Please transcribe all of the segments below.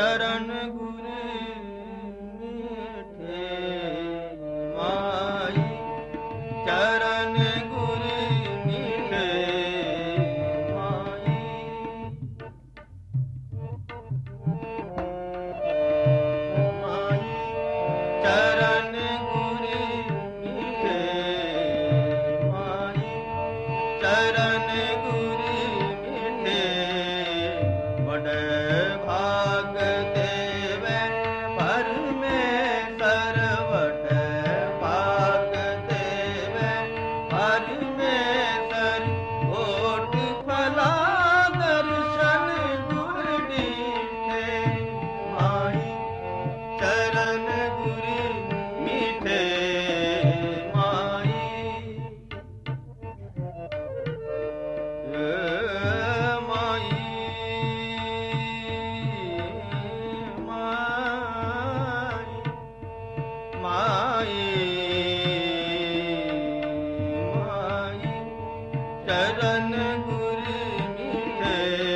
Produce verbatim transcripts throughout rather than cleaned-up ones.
चरण गुर मीठे माई, चरण गुर मीठे माई। माई चरण गुर मीठे माई, चरण गुर मीठे बड़े भाग देवे परमेश्वर, बड़े भाग देवे परमेश्वर। कोट फला दर्शन गुर मीठे माई, चरण गुर मीठे माई। माई माई माई, चरण गुर मीठे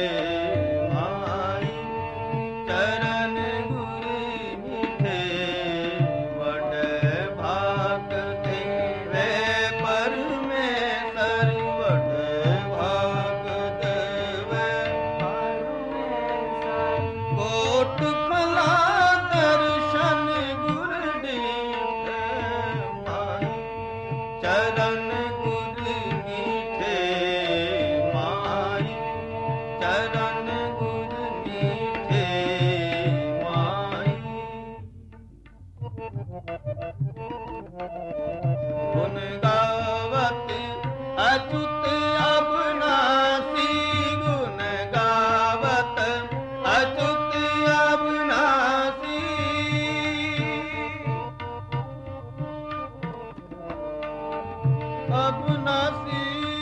माई, चरण गुर मीठे बड़े भाग देवे परमेश्वर, बड़े भाग देवे परमेश्वर। कोट फला दर्शन गुर मीठे माई, चरण गुर मीठे माई, चरण गुर मीठे माई। गुण गावत अच्युत अविनाशी, गुण गावत अच्युत अविनाशी। अविनाशी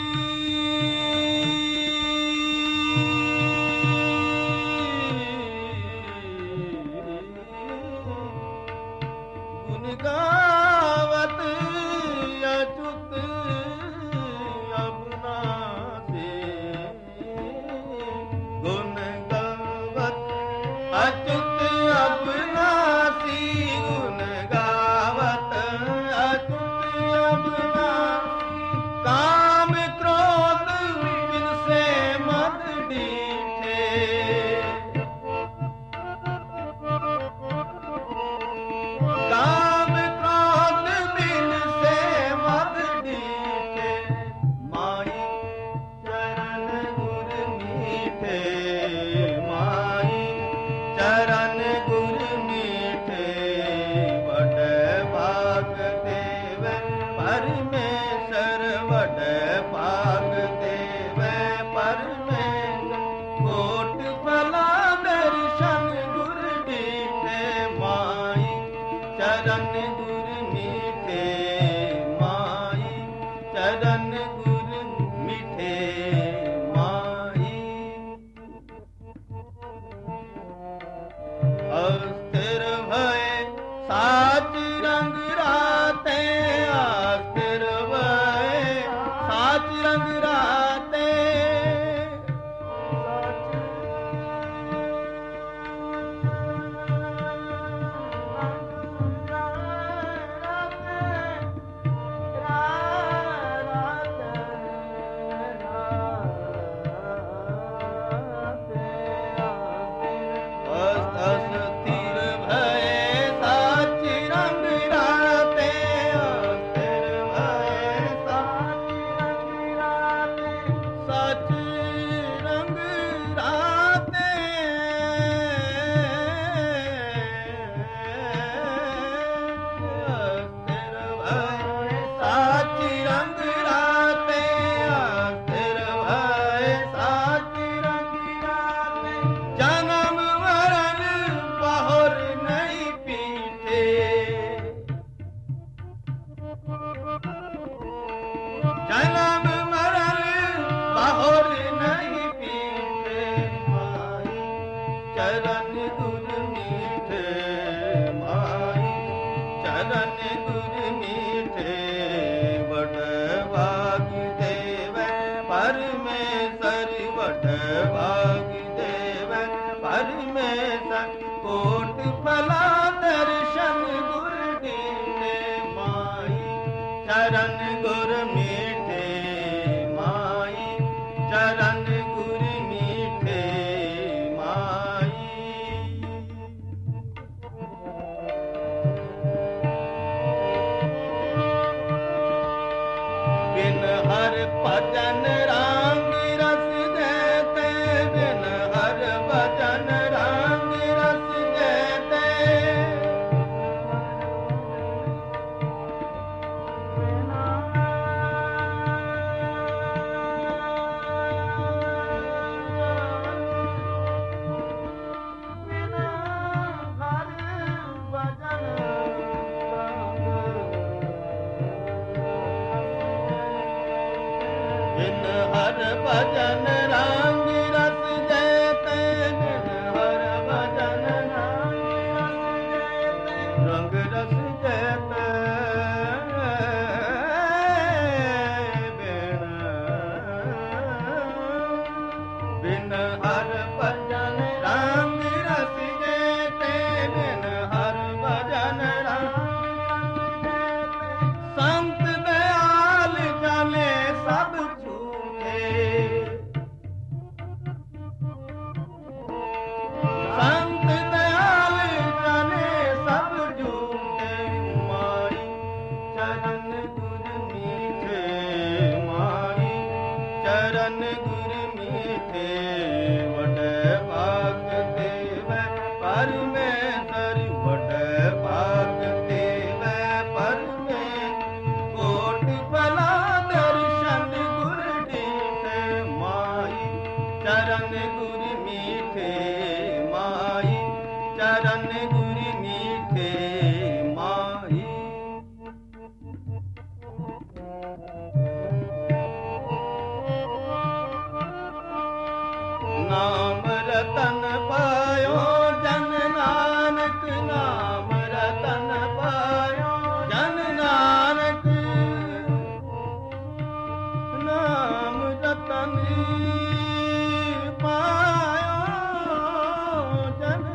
गुण गावत अच्युत अविनाशी, गुण गावत अच्युत अविनाशी, गुण गावत अच्युत अविनाशी। काम क्रोध बिन से मद डीठे, काम क्रोध बिन से मद डीठे माई, चरण गुर मीठे माई, चरण गुर मीठे बड़े भाग देवे परमेश्वर, बड़े भाग देवे परमेश्वर। कोट फला दर्शन गुर मीठे माई, चरण गुर मीठे माई, चरण गुर मीठे माई। अस्थिर भय साच रंग राते, अस्थिर भय साच रंग राते। अस्थिर भय साच रंग राते, अस्थिर भय साच रंग राते, साच रंग राते। अस्थिर भय साच रंग राते, अस्थिर भय साच रंग राते। जन्म मरण बाहुर नहीं पीठे, जन्म मरण बाहुर नहीं पीठे माई, चरण गुर मीठे माई, चरण गुर मीठे बड़े भाग देवे परमेश्वर, बड़े भाग देवे परमेश्वर। हर भजन रंग रस जैते बिन हर भजन रंग रस जैते बिन बिन हर भजन रंग रस जैते बिन हर भजन रंग संत दयाल जाने सब छूटे संत दयाल जाने सब झूठे माई चरण गुर मीठे माई चरण गुर मीठे वडे भाग देवे परमेश्वर वडे भाग देवे परमेश्वर कोटि भला दर्शन गुर दीठे माई चरण गुर मीठे माई चरण गुर मीठे माई नाम रतन पायो जन नानक नाम रतन पायो जन नानक नाम रतन पायो जन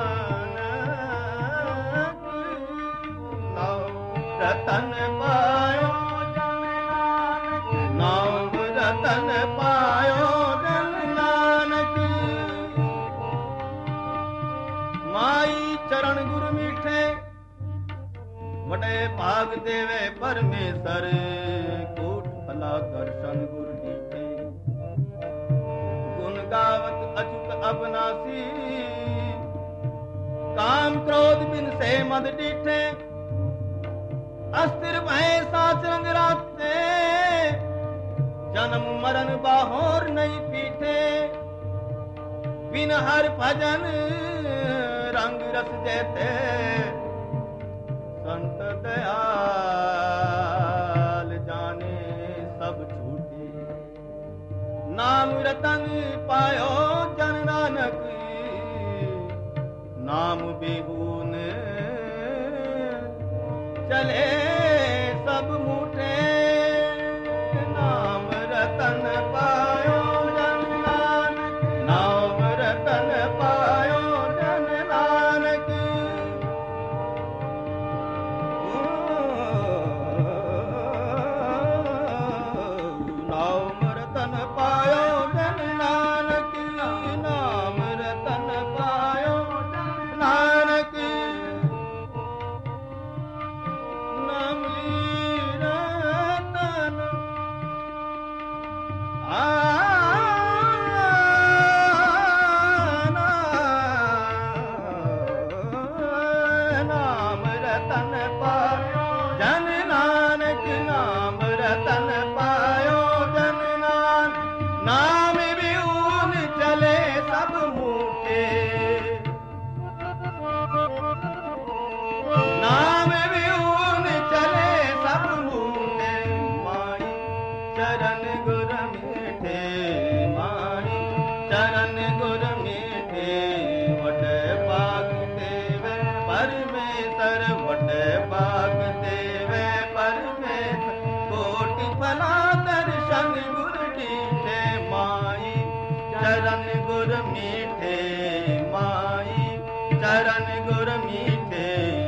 नानक नाम रतन पायो जन नानक नाम रतन पायो जन नानक माई चरण गुर मीठे वडे भाग देवे परमेश्वर कोट भला दर्शन गुर दीठे गुण गावत अचुत अबनासी काम क्रोध बिन से मद डीठे अस्थिर भय साच रंग राते जन्म मरण बाहोर नहीं पीठे बिन हर भजन रंग रस जैते संत दयाल जाने सब छूटे नाम रतन पायो जन नानक नाम बेहून चले सब मूठे नाम रतन पायो जन नानक नाम रतन पायो जन नानक नाम रतन पायो जन नानक नाम रतन पायो जन नानक नाम रतन आ नाम रतन पायो जन नानक नाम रतन पायो जन नानक नाम बिऊन चले सब मूठे नाम बिऊन चले सब मूठे माई चरण गुर मीठे माई चरण गुर मीठे वडे भाग देवे परमेश्वर वडे भाग देवे परमेश्वर कोटि भला दर्शन गुर दीठे माई चरण गुर मीठे माई चरण गुर मीठे